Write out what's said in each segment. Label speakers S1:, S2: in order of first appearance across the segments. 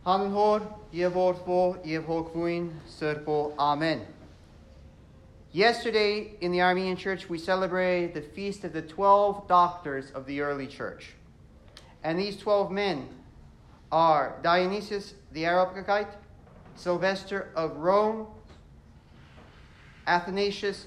S1: Hanhor, Yevorfo, Yevhokvuin, Serpo, Amen. Yesterday in the Armenian Church, we celebrated the feast of the 12 doctors of the early church. And these 12 men are Dionysius the Areopagite, Sylvester of Rome, Athanasius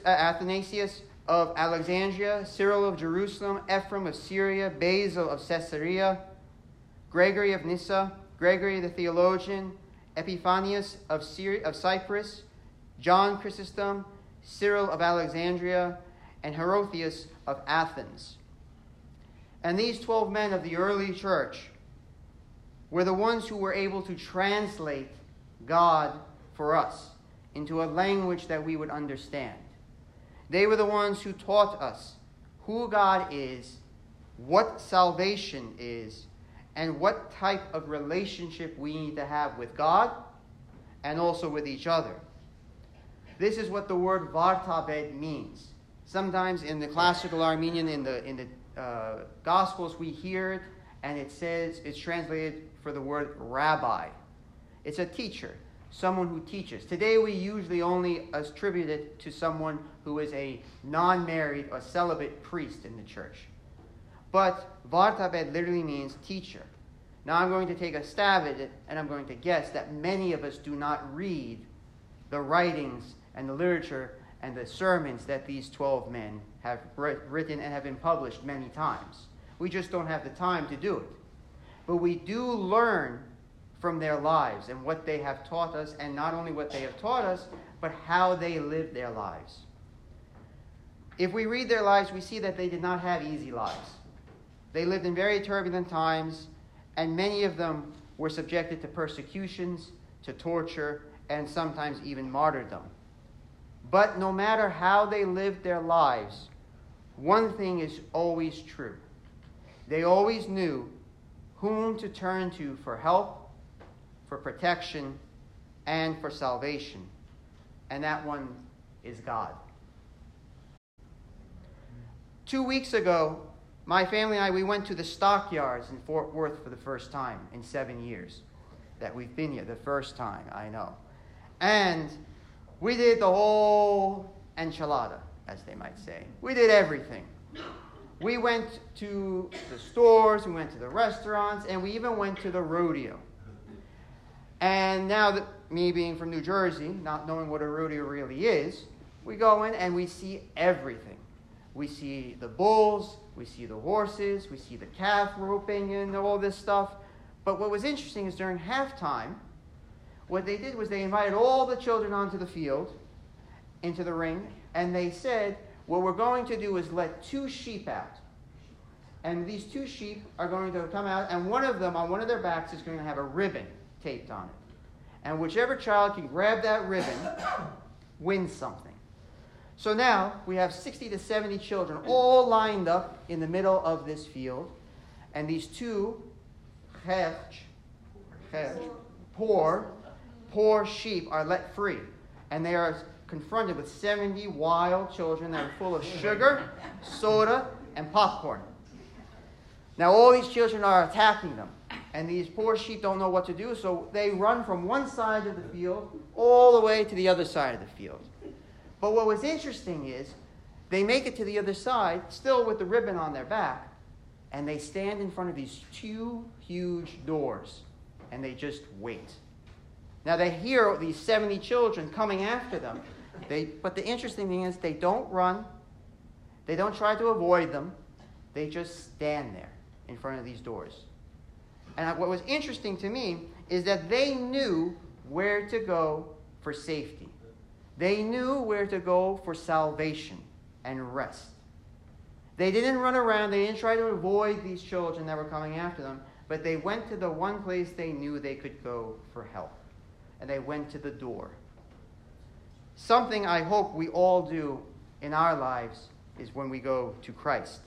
S1: of Alexandria, Cyril of Jerusalem, Ephraim of Syria, Basil of Caesarea, Gregory of Nyssa, Gregory the theologian, Epiphanius of Cyprus, John Chrysostom, Cyril of Alexandria, and Hierotheus of Athens. And these 12 men of the early church were the ones who were able to translate God for us into a language that we would understand. They were the ones who taught us who God is, what salvation is, and what type of relationship we need to have with God and also with each other. This is what the word vartabed means. Sometimes in the classical Armenian, in the Gospels, we hear it, and it says it's translated for the word rabbi. It's a teacher, someone who teaches. Today we usually only attribute it to someone who is a non-married or celibate priest in the church. But vartabed literally means teacher. Now I'm going to take a stab at it, and I'm going to guess that many of us do not read the writings and the literature and the sermons that these 12 men have written and have been published many times. We just don't have the time to do it. But we do learn from their lives and what they have taught us, and not only what they have taught us, but how they lived their lives. If we read their lives, we see that they did not have easy lives. They lived in very turbulent times, and many of them were subjected to persecutions, to torture, and sometimes even martyrdom. But no matter how they lived their lives, one thing is always true. They always knew whom to turn to for help, for protection, and for salvation. And that one is God. 2 weeks ago, my family and I, we went to the stockyards in Fort Worth for the first time in 7 years that we've been here. The first time, I know. And we did the whole enchilada, as they might say. We did everything. We went to the stores, we went to the restaurants, and we even went to the rodeo. And now that me being from New Jersey, not knowing what a rodeo really is, we go in and we see everything. We see the bulls, we see the horses, we see the calf roping and all this stuff. But what was interesting is during halftime, what they did was they invited all the children onto the field, into the ring, and they said, what we're going to do is let 2 sheep out. And these 2 sheep are going to come out, and one of them, on one of their backs, is going to have a ribbon taped on it. And whichever child can grab that ribbon wins something. So now we have 60 to 70 children all lined up in the middle of this field. And these 2 poor sheep are let free. And they are confronted with 70 wild children that are full of sugar, soda, and popcorn. Now all these children are attacking them. And these poor sheep don't know what to do, so they run from one side of the field all the way to the other side of the field. But what was interesting is they make it to the other side, still with the ribbon on their back, and they stand in front of these 2 huge doors, and they just wait. Now they hear these 70 children coming after them, but the interesting thing is they don't run, they don't try to avoid them, they just stand there in front of these doors. And what was interesting to me is that they knew where to go for safety. They knew where to go for salvation and rest. They didn't run around. They didn't try to avoid these children that were coming after them. But they went to the one place they knew they could go for help. And they went to the door. Something I hope we all do in our lives is when we go to Christ.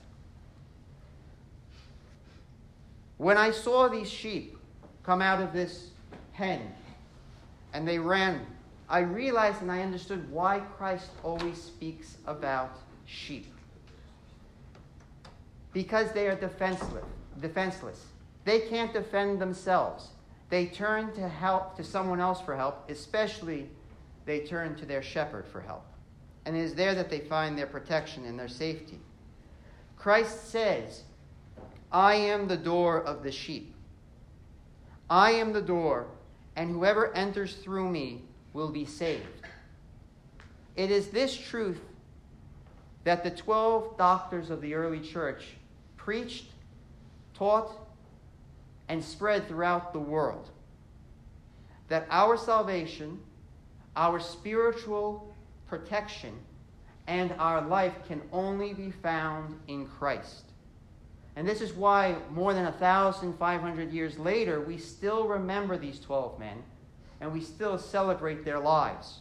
S1: When I saw these sheep come out of this pen and they ran, I realized and I understood why Christ always speaks about sheep. Because they are defenseless. They can't defend themselves. they turn to someone else for help, especially they turn to their shepherd for help. And it is there that they find their protection and their safety. Christ says, I am the door of the sheep. I am the door, and whoever enters through me will be saved. It is this truth that the 12 doctors of the early church preached, taught, and spread throughout the world. That our salvation, our spiritual protection, and our life can only be found in Christ. And this is why more than 1,500 years later, we still remember these 12 men, and we still celebrate their lives.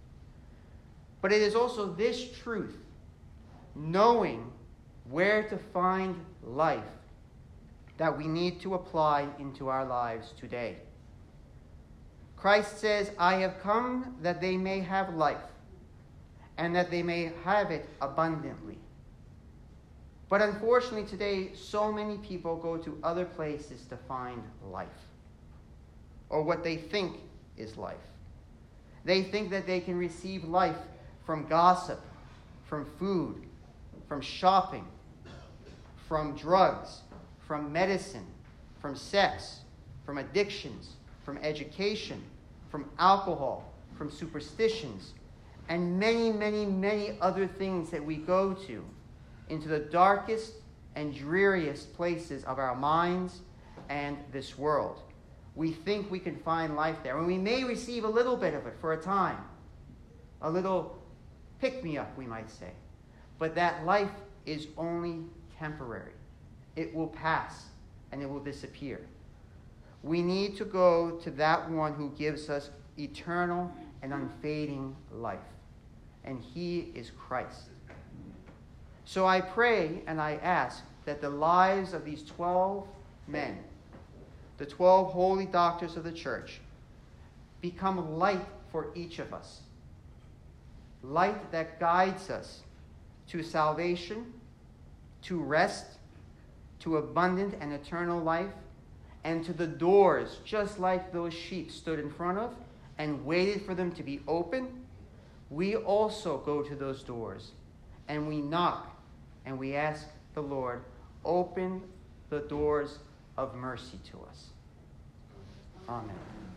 S1: But it is also this truth, knowing where to find life, that we need to apply into our lives today. Christ says, I have come that they may have life, and that they may have it abundantly. But unfortunately today, so many people go to other places to find life, or what they think is life. They think that they can receive life from gossip, from food, from shopping, from drugs, from medicine, from sex, from addictions, from education, from alcohol, from superstitions, and many, many, many other things that we go to into the darkest and dreariest places of our minds and this world. We think we can find life there, and we may receive a little bit of it for a time, a little pick-me-up, we might say. But that life is only temporary. It will pass, and it will disappear. We need to go to that one who gives us eternal and unfading life, and he is Christ. So I pray and I ask that the lives of these 12 men, the 12 holy doctors of the church, become light for each of us. Light that guides us to salvation, to rest, to abundant and eternal life, and to the doors, just like those sheep stood in front of and waited for them to be open. We also go to those doors, and we knock, and we ask the Lord, open the doors of mercy to us. Amen.